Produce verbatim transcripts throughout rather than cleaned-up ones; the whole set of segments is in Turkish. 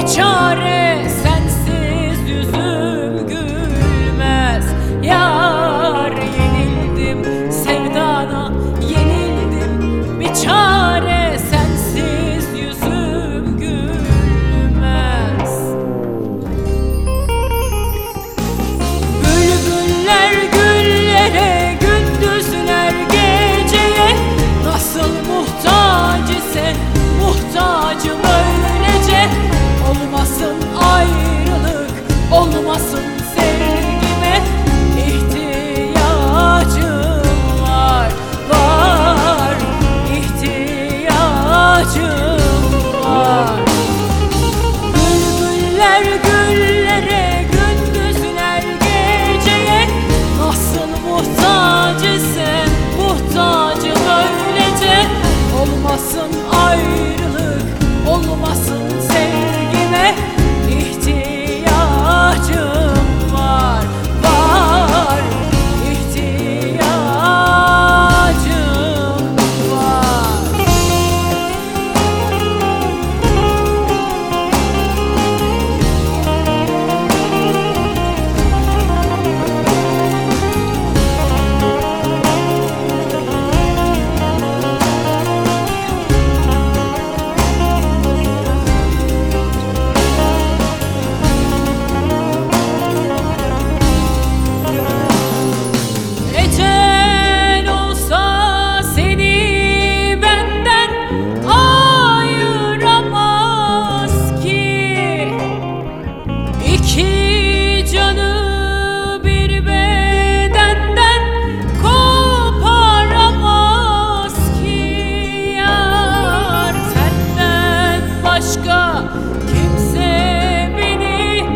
bir çare, sensiz yüzüm gülmez. Yar, yenildim sevdana, yenildim. Bir çare, sensiz yüzüm gülmez. Bülbüller güllere, gündüzler geceye, nasıl muhtaç ise muhtacım öylece. Olmasın ayrılık, olmasın sevgime, ihtiyacım var, var, ihtiyacım var. Bülbüller güllere, gündüzler geceye, nasıl muhtaç ise muhtacım öylece. Olmasın ayrılık, olmasın sevgime, ihtiyacım var, var, ihtiyacım var. Ecel olsa seni benden ayıramaz ki, İki canı bir bedenden koparamaz ki. Yar, senden başka kimse beni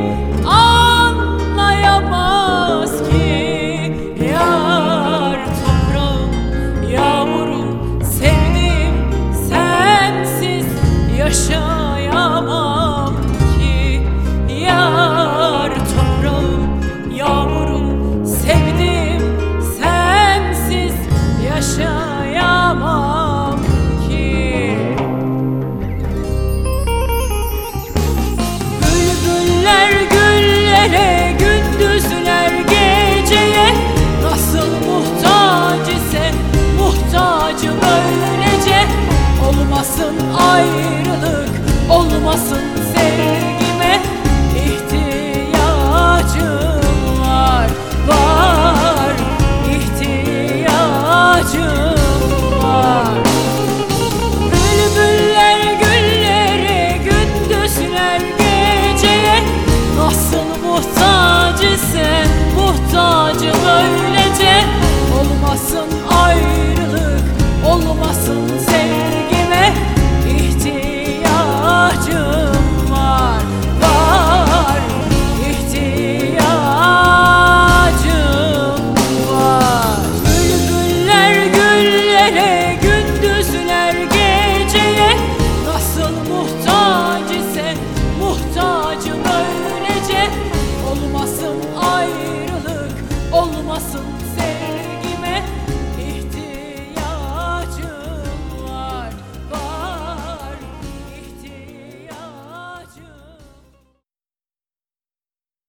anlayamaz ki. Yar, toprağım, yağmurum, sevdim, sensiz yaşayamam ki. Yar, toprağım, yağmurum, sevdim, sensiz yaşayamam ki. Bülbüller güllere, gündüzler geceye, nasıl muhtaç ise muhtacım öylece. Olmasın ayrılık, olmasın sevgime, ihtiyacım var, var, ihtiyacım var. Bülbüller güllere, gündüzler geceye, nasıl muhtaç ise muhtacım öylece. Olmasın ayrılık, olmasın sevgime, ihtiyacım var, var, ihtiyacım var. Bülbüller güllere, gündüzler geceye, nasıl muhtaç ise muhtacım öylece. Olmasın ayrılık, olmasın